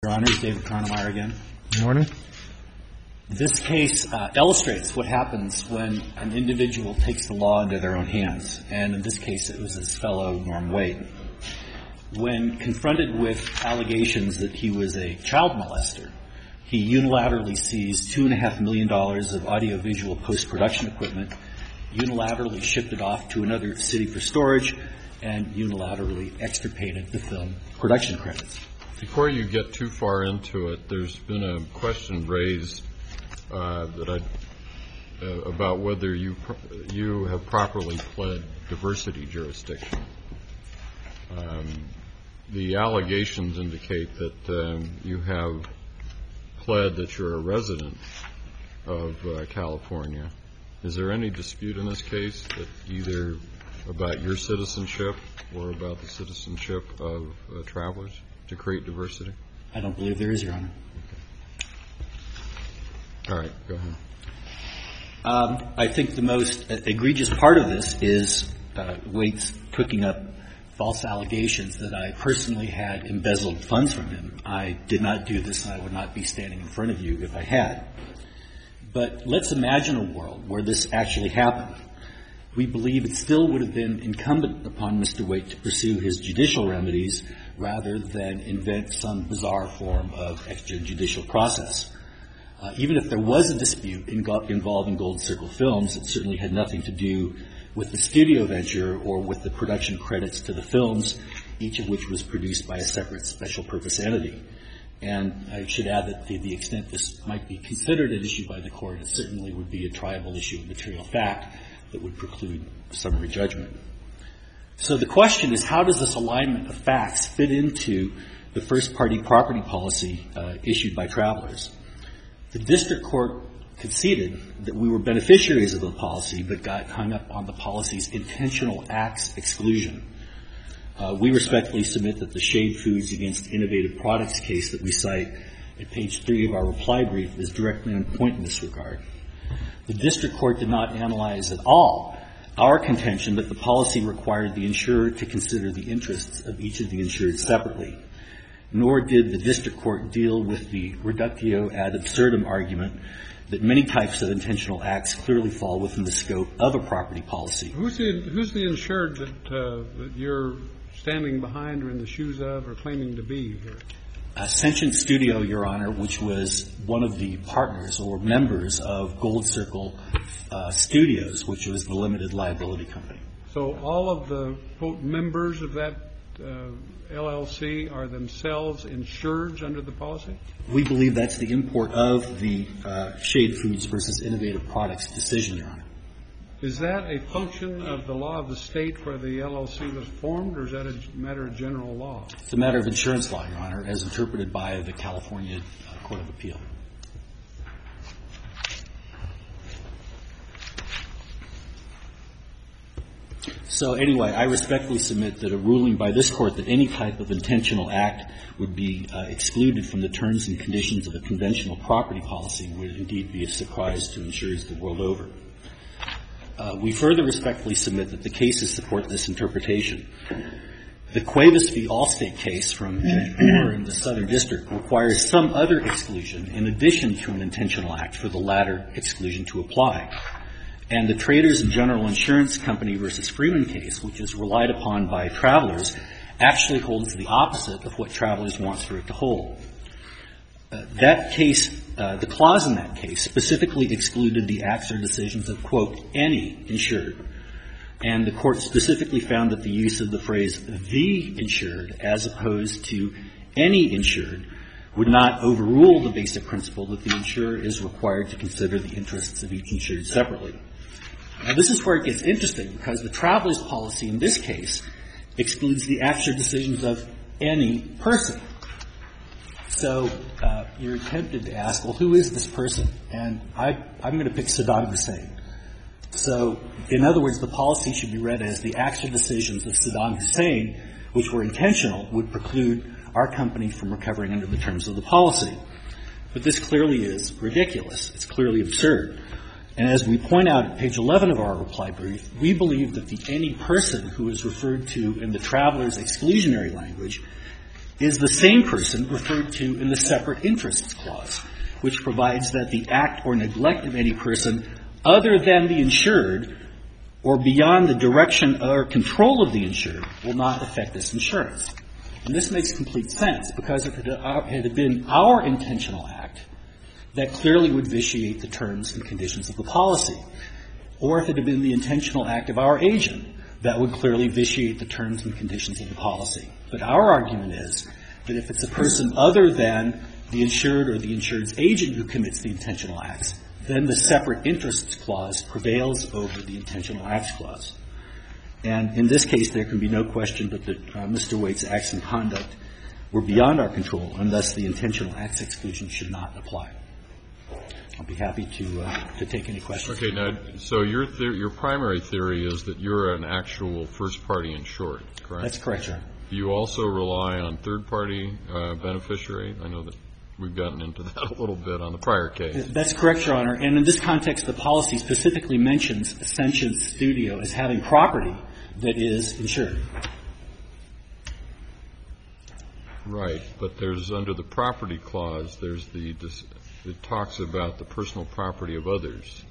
Your Honor, David Carnemeyer again. Good morning. This case illustrates what happens when an individual takes the law into their own hands, and in this case it was his fellow Norm Waite. When confronted with allegations that he was a child molester, he unilaterally seized $2.5 million of audiovisual post-production equipment, unilaterally shipped it off to another city for storage, and unilaterally extirpated the film production credits. Before you get too far into it, there's been a question raised about whether you have properly pled diversity jurisdiction. The allegations indicate that you have pled that you're a resident of California. Is there any dispute in this case that either about your citizenship or about the citizenship of travelers to create diversity? I don't believe there is, Your Honor. Okay. All right, go ahead. I think the most egregious part of this is Waite's cooking up false allegations that I personally had embezzled funds from him. I did not do this, and I would not be standing in front of you if I had. But let's imagine a world where this actually happened. We believe it still would have been incumbent upon Mr. Waite to pursue his judicial remedies rather than invent some bizarre form of extrajudicial process. Even if there was a dispute involving Gold Circle Films, it certainly had nothing to do with the studio venture or with the production credits to the films, each of which was produced by a separate special purpose entity. And I should add that to the extent this might be considered an issue by the court, it certainly would be a triable issue of material fact that would preclude summary judgment. So the question is, how does this alignment of facts fit into the first-party property policy issued by travelers? The district court conceded that we were beneficiaries of the policy but got hung up on the policy's intentional acts exclusion. We respectfully submit that the Shade Foods Against Innovative Products case that we cite at page 3 of our reply brief is directly on point in this regard. The district court did not analyze at all our contention that the policy required the insurer to consider the interests of each of the insured separately, nor did the district court deal with the reductio ad absurdum argument that many types of intentional acts clearly fall within the scope of a property policy. Who's the insured that you're standing behind or in the shoes of or claiming to be here? Sentient Studio, Your Honor, which was one of the partners or members of Gold Circle Studios, which was the limited liability company. So all of the, quote, members of that LLC are themselves insured under the policy? We believe that's the import of the Shade Foods versus Innovative Products decision, Your Honor. Is that a function of the law of the state where the LLC was formed, or is that a matter of general law? It's a matter of insurance law, Your Honor, as interpreted by the California Court of Appeal. So anyway, I respectfully submit that a ruling by this Court that any type of intentional act would be excluded from the terms and conditions of a conventional property policy would indeed be a surprise to insurers the world over. We further respectfully submit that the cases support this interpretation. The Cuevas v. Allstate case from Judge Brewer in the Southern District requires some other exclusion in addition to an intentional act for the latter exclusion to apply. And the Traders and General Insurance Company versus Freeman case, which is relied upon by travelers, actually holds the opposite of what travelers want for it to hold. That case, the clause in that case specifically excluded the acts or decisions of, quote, any insured. And the court specifically found that the use of the phrase the insured as opposed to any insured would not overrule the basic principle that the insurer is required to consider the interests of each insured separately. Now, this is where it gets interesting because the traveler's policy in this case excludes the acts or decisions of any person. So you're tempted to ask, well, who is this person? And I'm going to pick Saddam Hussein. So, in other words, the policy should be read as the acts or decisions of Saddam Hussein, which were intentional, would preclude our company from recovering under the terms of the policy. But this clearly is ridiculous. It's clearly absurd. And as we point out at page 11 of our reply brief, we believe that the any person who is referred to in the traveler's exclusionary language is the same person referred to in the separate interests clause, which provides that the act or neglect of any person other than the insured or beyond the direction or control of the insured will not affect this insurance. And this makes complete sense, because if it had been our intentional act, that clearly would vitiate the terms and conditions of the policy. Or if it had been the intentional act of our agent, that would clearly vitiate the terms and conditions of the policy. But our argument is that if it's a person other than the insured or the insured's agent who commits the intentional acts, then the separate interests clause prevails over the intentional acts clause. And in this case, there can be no question but that Mr. Waite's acts and conduct were beyond our control, and thus the intentional acts exclusion should not apply. I'll be happy to take any questions. Okay. Now, so your primary theory is that you're an actual first-party insured, correct? That's correct, Your Honor. Do you also rely on third-party beneficiary? I know that we've gotten into that a little bit on the prior case. That's correct, Your Honor. And in this context, the policy specifically mentions Ascension Studio as having property that is insured. Right. But there's, under the property clause, there's it talks about the personal property of others.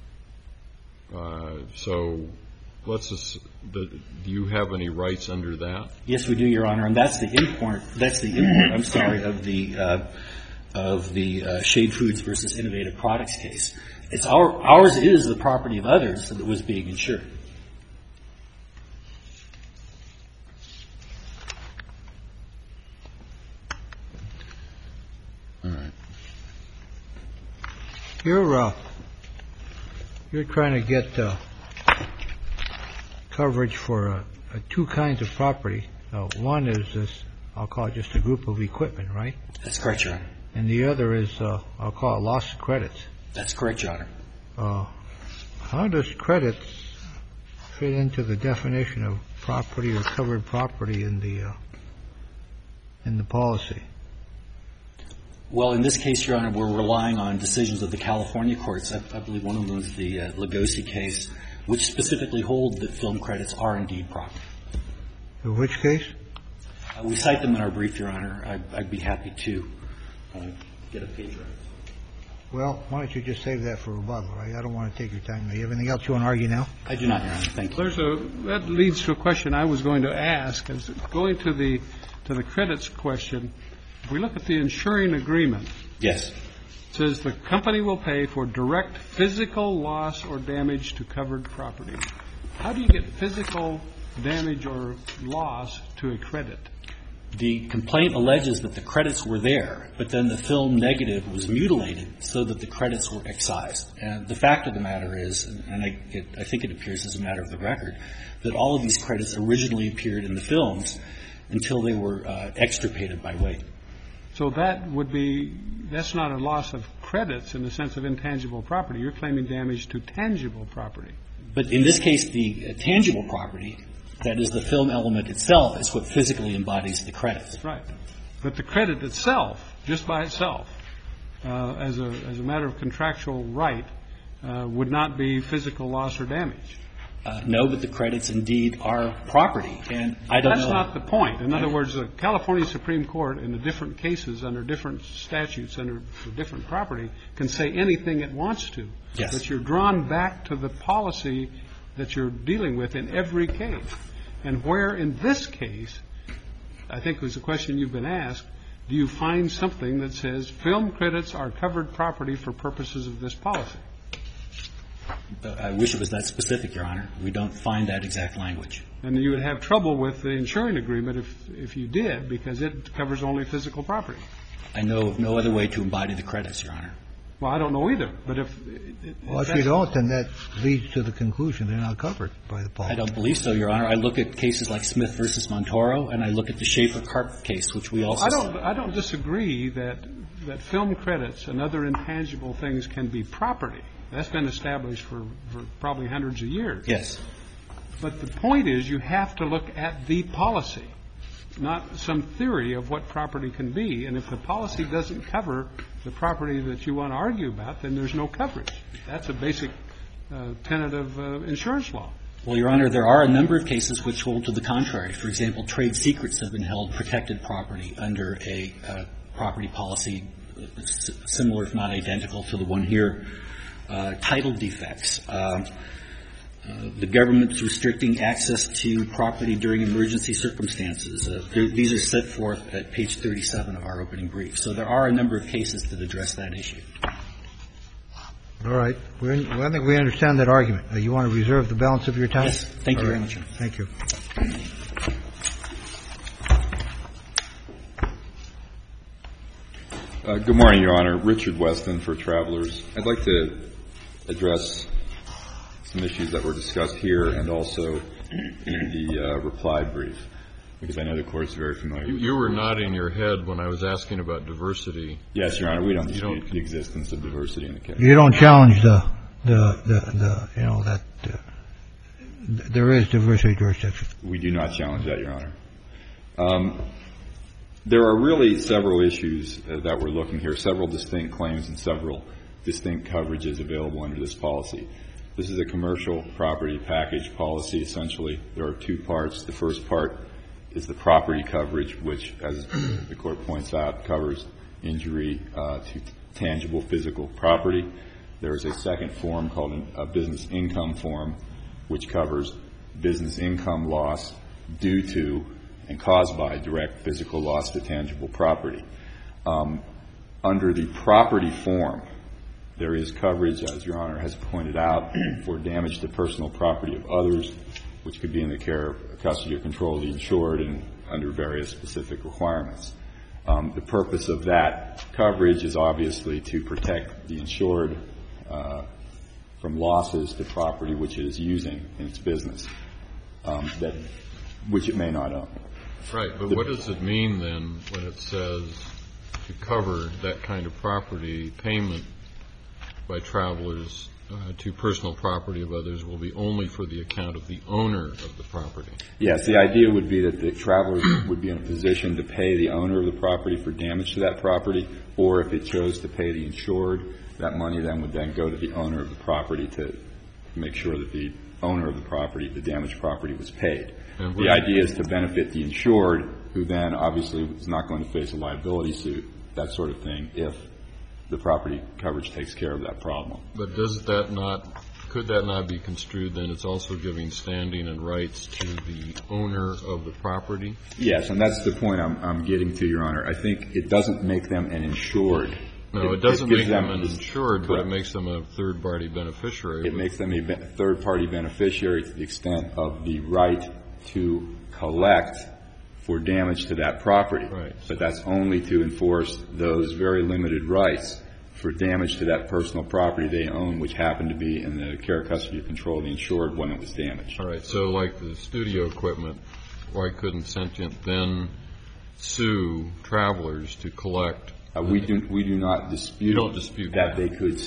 So do you have any rights under that? Yes, we do, Your Honor. And that's the import, I'm sorry, of the Shade Foods versus Innovative Products case. It's ours is the property of others that was being insured. All right. You're trying to get coverage for two kinds of property. One is this, I'll call it just a group of equipment, right? That's correct, Your Honor. And the other is, I'll call it loss of credits. That's correct, Your Honor. How does credits fit into the definition of property or covered property in the policy? Well, in this case, Your Honor, we're relying on decisions of the California courts. I believe one of them is the Lugosi case, which specifically hold that film credits are indeed property. Which case? We cite them in our brief, Your Honor. I'd be happy to get a page right. Well, why don't you just save that for rebuttal, right? I don't want to take your time. Do you have anything else you want to argue now? I do not, Your Honor. Thank you. That leads to a question I was going to ask. As going to the credits question, if we look at the insuring agreement, yes, it says the company will pay for direct physical loss or damage to covered property. How do you get physical damage or loss to a credit? The complaint alleges that the credits were there, but then the film negative was mutilated so that the credits were excised. And the fact of the matter is, and I think it appears as a matter of the record, that all of these credits originally appeared in the films until they were extirpated by weight. So that's not a loss of credits in the sense of intangible property. You're claiming damage to tangible property. But in this case, the tangible property, that is the film element itself, is what physically embodies the credits. Right. But the credit itself, just by itself, as a matter of contractual right, would not be physical loss or damage. No, but the credits indeed are property. And I don't know. That's not the point. In other words, the California Supreme Court, in the different cases under different statutes for different property, can say anything it wants to. Yes. But you're drawn back to the policy that you're dealing with in every case. And where in this case, I think was the question you've been asked, do you find something that says film credits are covered property for purposes of this policy? I wish it was that specific, Your Honor. We don't find that exact language. And you would have trouble with the insuring agreement if you did, because it covers only physical property. I know of no other way to embody the credits, Your Honor. Well, I don't know either. But if you don't, then that leads to the conclusion they're not covered by the policy. I don't believe so, Your Honor. I look at cases like Smith versus Montoro, and I look at the Schaefer-Carp case, which we also I don't disagree that film credits and other intangible things can be property. That's been established for probably hundreds of years. Yes. But the point is you have to look at the policy, not some theory of what property can be. And if the policy doesn't cover the property that you want to argue about, then there's no coverage. That's a basic tenet of insurance law. Well, Your Honor, there are a number of cases which hold to the contrary. For example, trade secrets have been held protected property under a property policy similar, if not identical, to the one here. Title defects. The government's restricting access to property during emergency circumstances. These are set forth at page 37 of our opening brief. So there are a number of cases that address that issue. All right. I think we understand that argument. You want to reserve the balance of your time? Yes. Thank you very much. Thank you. Good morning, Your Honor. Richard Weston for Travelers. I'd like to address some issues that were discussed here and also in the reply brief, because I know the Court's very familiar with it. You were nodding your head when I was asking about diversity. Yes, Your Honor. We don't dispute the existence of diversity in the case. You don't challenge that there is diversity jurisdiction. We do not challenge that, Your Honor. There are really several issues that we're looking here, several distinct claims and several distinct coverages available under this policy. This is a commercial property package policy. Essentially, there are two parts. The first part is the property coverage, which, as the Court points out, covers injury to tangible physical property. There is a second form called a business income form, which covers business income loss due to and caused by direct physical loss to tangible property. Under the property form, there is coverage, as Your Honor has pointed out, for damage to personal property of others, which could be in the care, custody, or control of the insured and under various specific requirements. The purpose of that coverage is obviously to protect the insured from losses to property which it is using in its business, which it may not own. Right, but what does it mean then when it says to cover that kind of property, payment by Travelers to personal property of others will be only for the account of the owner of the property? Yes, the idea would be that the Travelers would be in a position to pay the owner of the property for damage to that property, or if it chose to pay the insured, that money then would then go to the owner of the property to make sure that the owner of the property, the damaged property, was paid. The idea is to benefit the insured, who then obviously is not going to face a liability suit, that sort of thing, if the property coverage takes care of that problem. But could that not be construed then it's also giving standing and rights to the owner of the property? Yes, and that's the point I'm getting to, Your Honor. I think it doesn't make them an insured. No, it doesn't make them an insured, but it correct. Makes them a third-party beneficiary. It makes them a third-party beneficiary to the extent of the right to collect for damage to that property. Right. But that's only to enforce those very limited rights for damage to that personal property they own, which happened to be in the care, custody, or control of the insured when it was damaged. All right. So like the studio equipment, why couldn't Sentient then sue Travelers to collect? We do not dispute, you don't dispute that they could,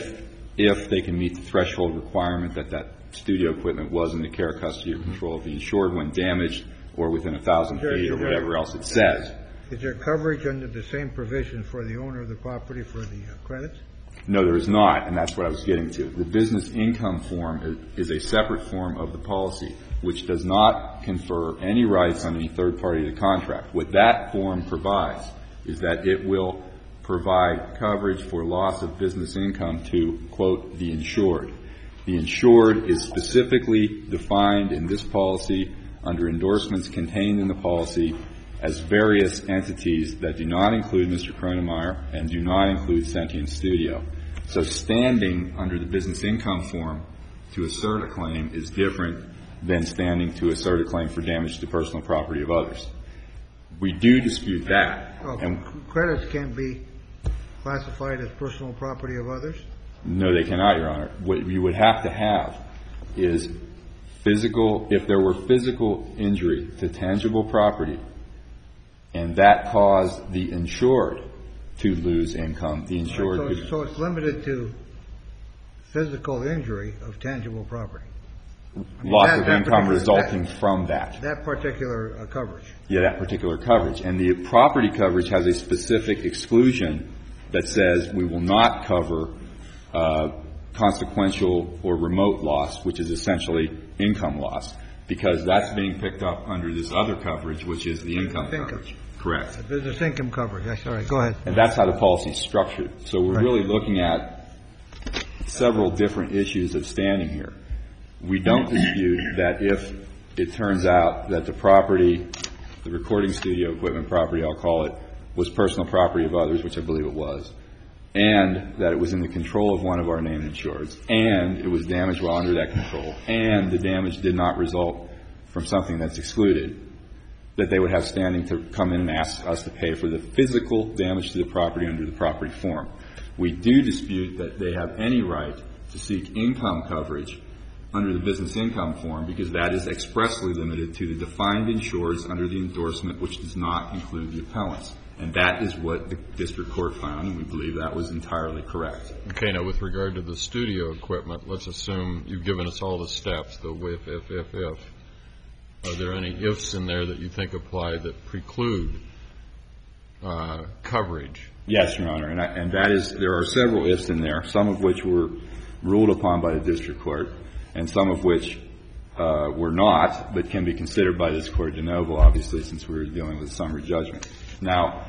if they can meet the threshold requirement that studio equipment was in the care, custody, or control of the insured when damaged or within 1,000 feet or whatever else it says. Is there coverage under the same provision for the owner of the property for the credits? No, there is not, and that's what I was getting to. The business income form is a separate form of the policy, which does not confer any rights on any third party to the contract. What that form provides is that it will provide coverage for loss of business income to, quote, the insured. The insured is specifically defined in this policy under endorsements contained in the policy as various entities that do not include Mr. Kronemeyer and do not include Sentient Studio. So standing under the business income form to assert a claim is different than standing to assert a claim for damage to personal property of others. We do dispute that. And credits can be classified as personal property of others? No, they cannot, Your Honor. What you would have to have is physical, if there were physical injury to tangible property and that caused the insured to lose income, the insured could. So it's limited to physical injury of tangible property. Loss of income resulting from that. That particular coverage. Yeah, that particular coverage. And the property coverage has a specific exclusion that says we will not cover consequential or remote loss, which is essentially income loss, because that's being picked up under this other coverage, which is the income coverage. Correct. The business income coverage. That's all right. Go ahead. And that's how the policy is structured. So we're really looking at several different issues of standing here. We don't dispute that if it turns out that the property, the recording studio equipment property, I'll call it, was personal property of others, which I believe it was, and that it was in the control of one of our named insureds, and it was damaged while under that control, and the damage did not result from something that's excluded, that they would have standing to come in and ask us to pay for the physical damage to the property under the property form. We do dispute that they have any right to seek income coverage under the business income form, because that is expressly limited to the defined insureds under the endorsement, which does not include the appellants. And that is what the district court found, and we believe that was entirely correct. Okay. Now, with regard to the studio equipment, let's assume you've given us all the steps, the if. Are there any ifs in there that you think apply that preclude coverage? Yes, Your Honor, and that is, there are several ifs in there, some of which were ruled upon by the district court, and some of which were not, but can be considered by this court de novo, obviously, since we were dealing with summary judgment. Now,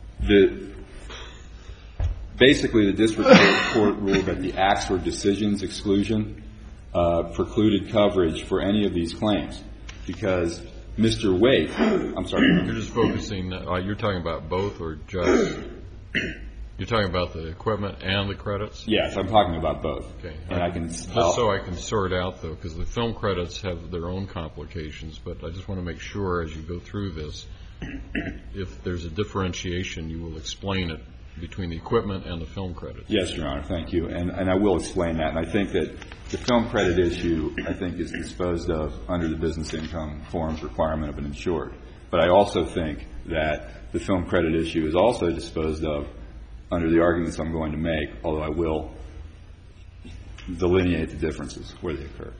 basically the district court ruled that the acts or decisions exclusion precluded coverage for any of these claims, because Mr. Waite, I'm sorry. You're just focusing, you're talking about both or just, you're talking about the equipment and the credits? Yes, I'm talking about both. Okay. And just so I can sort out, though, because the film credits have their own complications, but I just want to make sure as you go through this, if there's a differentiation, you will explain it between the equipment and the film credits. Yes, Your Honor, thank you. And I will explain that. And I think that the film credit issue, I think, is disposed of under the business income forms requirement of an insured. But I also think that the film credit issue is also disposed of under the arguments I'm going to make, although I will delineate the differences where they occur.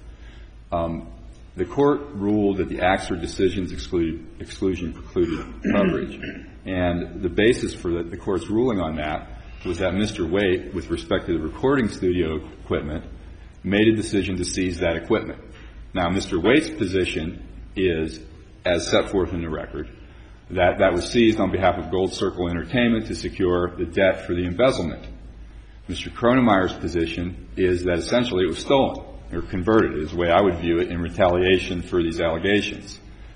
The court ruled that the acts or decisions exclusion precluded coverage. And the basis for the court's ruling on that was that Mr. Waite, with respect to the recording studio equipment, made a decision to seize that equipment. Now, Mr. Waite's position is, as set forth in the record, that that was seized on behalf of Gold Circle Entertainment to secure the debt for the embezzlement. Mr. Kronemeyer's position is that essentially it was stolen or converted, is the way I would view it, in retaliation for these allegations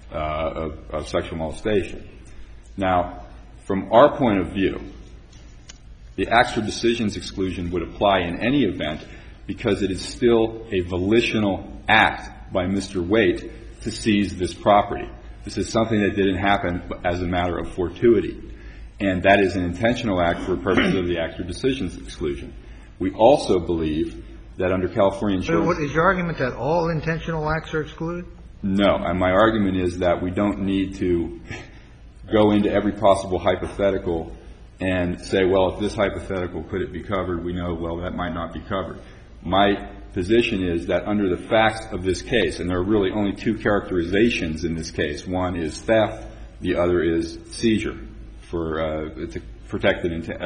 of sexual molestation. Now, from our point of view, the acts or decisions exclusion would apply in any event because it is still a volitional act by Mr. Waite to seize this property. This is something that didn't happen as a matter of fortuity, and that is an intentional act for purposes of the acts or decisions exclusion. We also believe that under California insurance... So is your argument that all intentional acts are excluded? No. And my argument is that we don't need to go into every possible hypothetical and say, well, if this hypothetical, could it be covered? We know, well, that might not be covered. My position is that under the facts of this case, and there are really only two characterizations in this case. One is theft. The other is seizure for to protect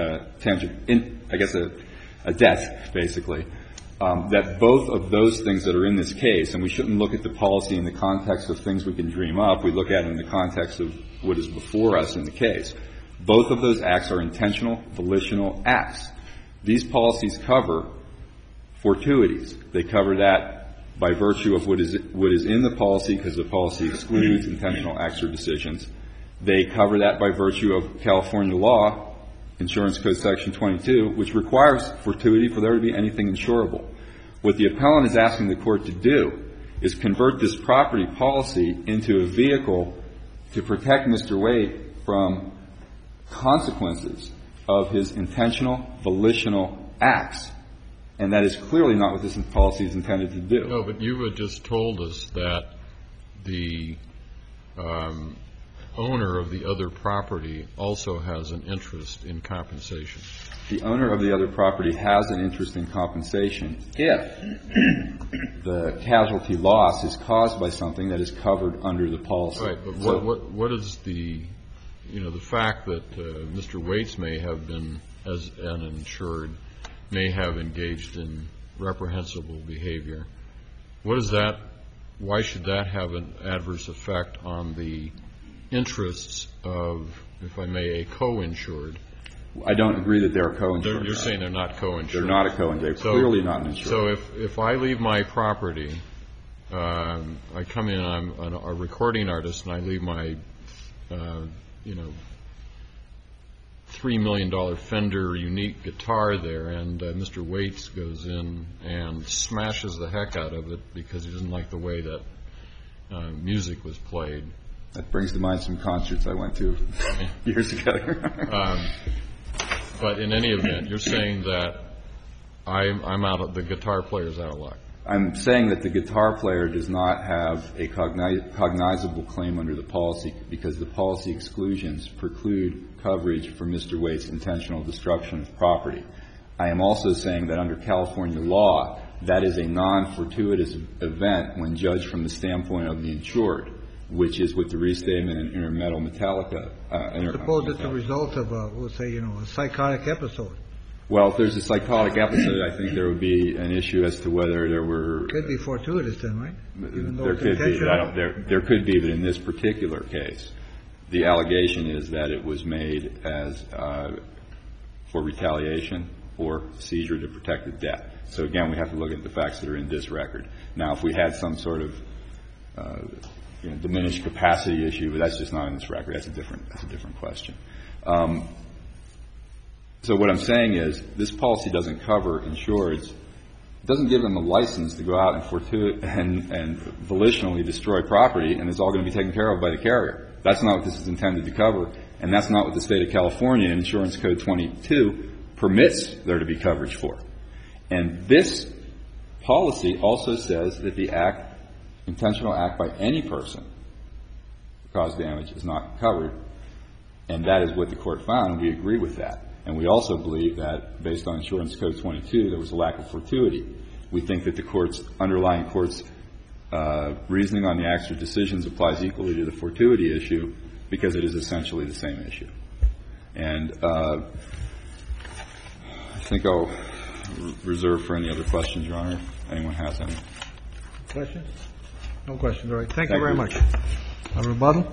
a debt, basically. That both of those things that are in this case, and we shouldn't look at the policy in the context of things we can dream up. We look at it in the context of what is before us in the case. Both of those acts are intentional, volitional acts. These policies cover fortuities. They cover that by virtue of what is in the policy, because the policy excludes intentional acts or decisions. They cover that by virtue of California law, Insurance Code Section 22, which requires fortuity for there to be anything insurable. What the appellant is asking the court to do is convert this property policy into a vehicle to protect Mr. Waite from consequences of his intentional, volitional acts. And that is clearly not what this policy is intended to do. No, but you had just told us that the owner of the other property also has an interest in compensation. The owner of the other property has an interest in compensation if the casualty loss is caused by something that is covered under the policy. Right, but what is the fact that Mr. Waite may have been, as an insured, may have engaged in reprehensible behavior. Why should that have an adverse effect on the interests of, if I may, a co-insured? I don't agree that they're co-insured. You're saying they're not co-insured. They're not a co-insured. They're clearly not an insured. So if I leave my property, I come in, I'm a recording artist, and I leave my, $3 million Fender unique guitar there, and Mr. Waits goes in and smashes the heck out of it because he doesn't like the way that music was played. That brings to mind some concerts I went to years ago. But in any event, you're saying that I'm out of, the guitar player's out of luck. I'm saying that the guitar player does not have a cognizable claim under the policy because the policy exclusions preclude coverage for Mr. Waits' intentional destruction of property. I am also saying that under California law, that is a non-fortuitous event when judged from the standpoint of the insured, which is with the restatement in Intermetal Metallica. Suppose it's a result of, we'll say, a psychotic episode. Well, if there's a psychotic episode, I think there would be an issue as to whether there were... Could be fortuitous then, right? There could be. There could be, but in this particular case, the allegation is that it was made as for retaliation or seizure to protect the debt. So, again, we have to look at the facts that are in this record. Now, if we had some sort of diminished capacity issue, but that's just not in this record. That's a different question. So what I'm saying is this policy doesn't cover insureds. It doesn't give them a license to go out and volitionally destroy property, and it's all going to be taken care of by the carrier. That's not what this is intended to cover, and that's not what the State of California Insurance Code 22 permits there to be coverage for. And this policy also says that the intentional act by any person to cause damage is not covered, and that is what the Court found, and we agree with that. And we also believe that, based on Insurance Code 22, there was a lack of fortuity. We think that the underlying court's reasoning on the acts or decisions applies equally to the fortuity issue because it is essentially the same issue. And I think I'll reserve for any other questions, Your Honor, if anyone has any. Questions? No questions. All right. Thank you very much. A rebuttal?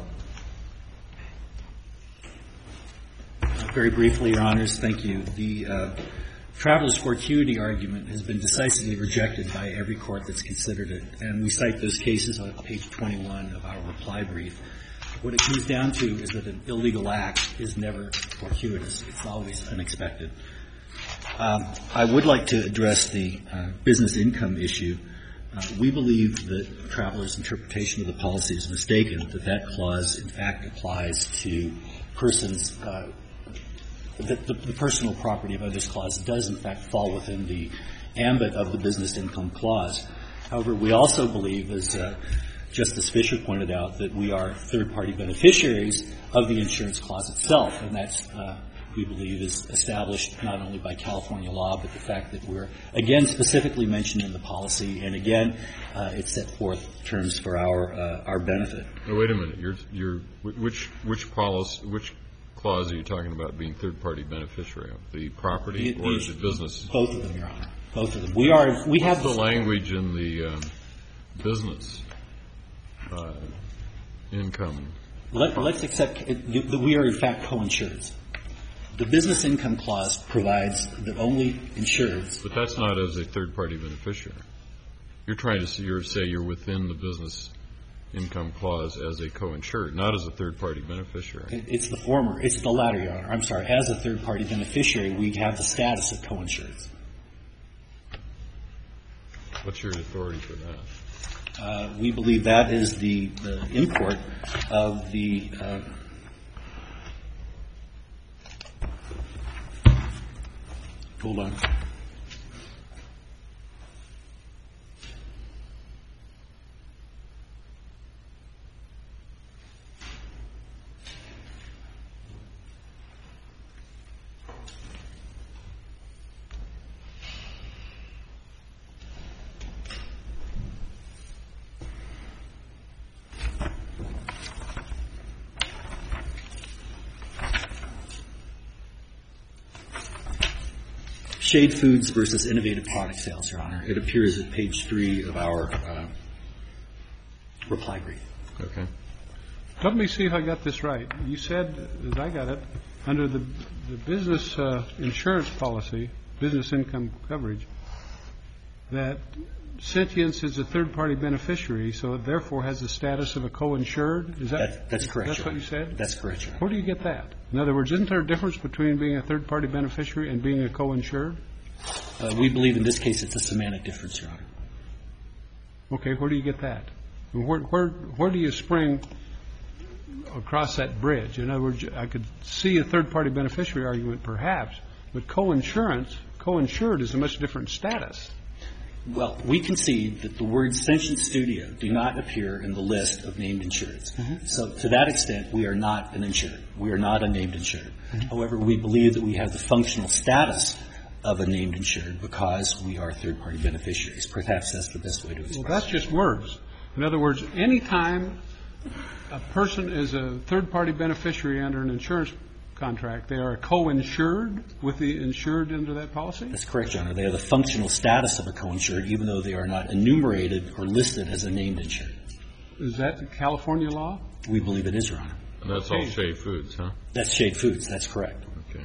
Very briefly, Your Honors, thank you. The traveler's fortuity argument has been decisively rejected by every court that's considered it, and we cite those cases on page 21 of our reply brief. What it comes down to is that an illegal act is never fortuitous. It's always unexpected. I would like to address the business income issue. We believe that traveler's interpretation of the policy is mistaken, that clause, in fact, applies to persons the personal property of this clause does, in fact, fall within the ambit of the business income clause. However, we also believe, as Justice Fisher pointed out, that we are third-party beneficiaries of the insurance clause itself, and that's, we believe, is established not only by California law, but the fact that we're, again, specifically mentioned in the policy, and again, it set forth terms for our benefit. Now, wait a minute. Which clause are you talking about being third-party beneficiary of? The property or is it business? Both of them, Your Honor. Both of them. We have the language in the business income. Let's accept that we are, in fact, co-insureds. The business income clause provides that only insureds. But that's not as a third-party beneficiary. You're trying to say you're within the business income clause as a co-insured, not as a third-party beneficiary. It's the former. It's the latter, Your Honor. I'm sorry. As a third-party beneficiary, we have the status of co-insureds. What's your authority for that? We believe that is the import of the hold on. Shade Foods versus Innovative Product Sales, Your Honor. It appears at page 3 of our reply brief. Okay. Let me see if I got this right. You said, as I got it, under the business insurance policy, business income coverage, that Sentience is a third-party beneficiary, so it therefore has the status of a co-insured? Is that That's correct, That's Your what Honor. you said? That's correct, Your Honor. Where do you get that? In other words, isn't there a difference between being a third-party beneficiary and being a co-insured? We believe in this case it's a semantic difference, Your Honor. Okay, where do you get that? Where do you spring across that bridge? In other words, I could see a third-party beneficiary argument perhaps, but co-insured is a much different status. Well, we concede that the words Sentient Studio do not appear in the list of named insureds. Mm-hmm. So to that extent, we are not an insured. We are not a named insured. Mm-hmm. However, we believe that we have the functional status of a named insured because we are third-party beneficiaries. Perhaps that's the best way to express it. Well, that's just words. In other words, any time a person is a third-party beneficiary under an insurance contract, they are a co-insured with the insured under that policy? That's correct, Your Honor. They have the functional status of a co-insured, even though they are not enumerated or listed as a named insured. Is that California law? We believe it is, Your Honor. And that's all Shade Foods, huh? That's Shade Foods. That's correct. Okay.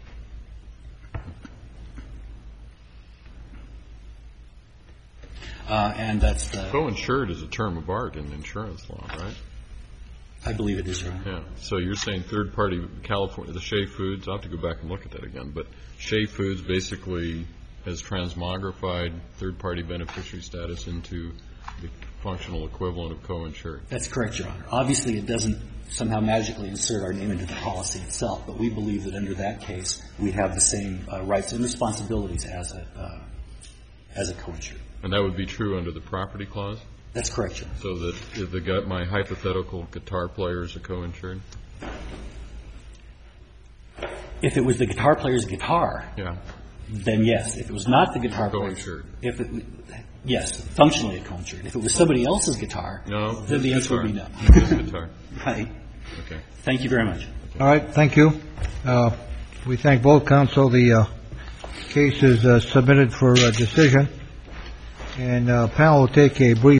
And that's the Co-insured is a term of art in insurance law, right? I believe it is, Your Honor. Yeah. So you're saying third-party California, the Shade Foods, I'll have to go back and look at that again, but Shade Foods basically has transmogrified third-party beneficiary status into the functional equivalent of co-insured. That's correct, Your Honor. Obviously, it doesn't somehow magically insert our name into the policy itself, but we believe that under that case, we have the same rights and responsibilities as a co-insured. And that would be true under the property clause? That's correct, Your Honor. So that if my hypothetical guitar player is a co-insured? If it was the guitar player's guitar, Yeah. then yes. If it was not the guitar player's, Co-insured. yes, functionally a co-insured. If it was somebody else's guitar, No. then the answer would be no. His guitar. Right. Okay. Thank you very much. All right. Thank you. We thank both counsel. The case is submitted for decision. And panel will take a brief